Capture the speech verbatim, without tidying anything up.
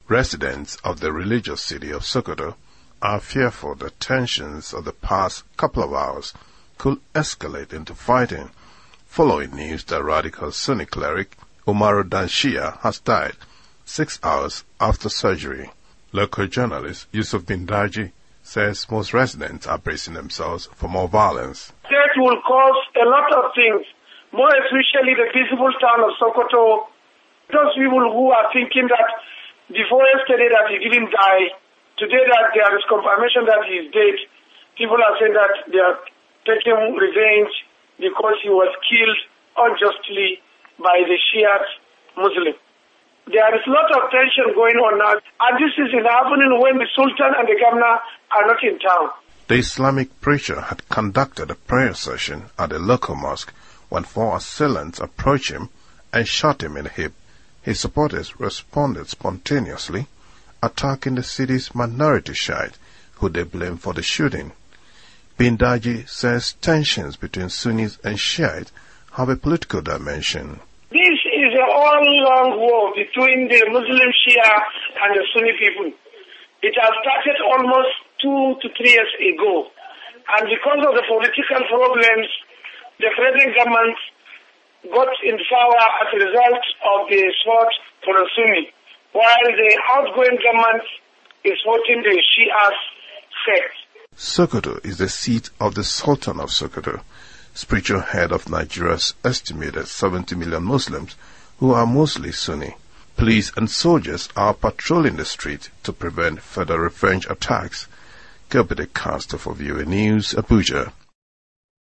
Residents of the religious city of Sokoto are fearful that tensions of the past couple of hours could escalate into fighting following news that radical Sunni cleric Umaru Danshia has died six hours after surgery. Local journalist Yusuf Bindaji says most residents are bracing themselves for more violence. That will cause a lot of things, more especially the peaceful town of Sokoto. Those people who are thinking that before yesterday that he didn't die, today that there is confirmation that he is dead, people are saying that they are taking revenge because he was killed unjustly by the Shia Muslim. There is a lot of tension going on now, and this is happening when the Sultan and the Governor are not in town. The Islamic preacher had conducted a prayer session at a local mosque when four assailants approached him and shot him in the hip. His supporters responded spontaneously, attacking the city's minority Shiite, who they blame for the shooting. Bindaji says tensions between Sunnis and Shiite have a political dimension. This is a all-long war between the Muslim Shia and the Sunni people. It has started almost two to three years ago. And because of the political problems, the present government got in power as a result of the support for the Sunni, while the outgoing government is supporting the Shia's sect. Sokoto is the seat of the Sultan of Sokoto, spiritual head of Nigeria's estimated seventy million Muslims, who are mostly Sunni. Police and soldiers are patrolling the street to prevent further revenge attacks. Gilbert Castro for V O A News, Abuja.